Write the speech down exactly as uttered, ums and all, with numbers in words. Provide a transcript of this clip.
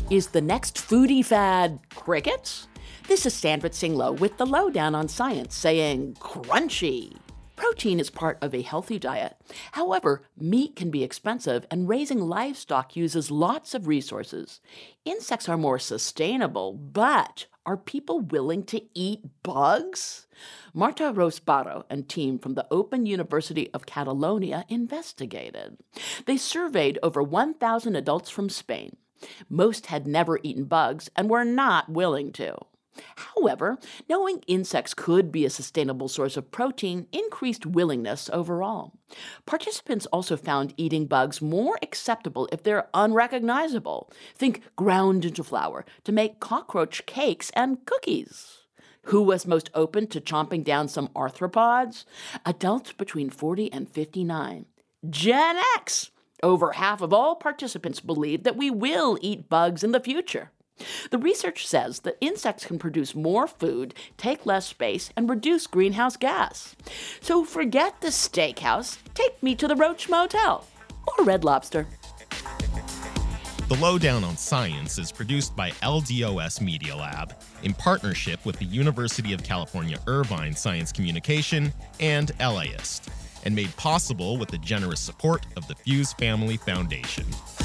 Is the next foodie fad crickets? This is Sandra Tsinglow with the Lowdown on Science saying crunchy. Protein is part of a healthy diet. However, meat can be expensive and raising livestock uses lots of resources. Insects are more sustainable, but are people willing to eat bugs? Marta Rosbaro and team from the Open University of Catalonia investigated. They surveyed over one thousand adults from Spain. Most had never eaten bugs and were not willing to. However, knowing insects could be a sustainable source of protein increased willingness overall. Participants also found eating bugs more acceptable if they're unrecognizable. Think ground into flour to make cockroach cakes and cookies. Who was most open to chomping down some arthropods? Adults between forty and fifty-nine. Gen X! Over half of all participants believe that we will eat bugs in the future. The research says that insects can produce more food, take less space, and reduce greenhouse gas. So forget the steakhouse, take me to the Roach Motel or Red Lobster. The Lowdown on Science is produced by L D O S Media Lab in partnership with the University of California Irvine Science Communication and LAist, and made possible with the generous support of the Fuse Family Foundation.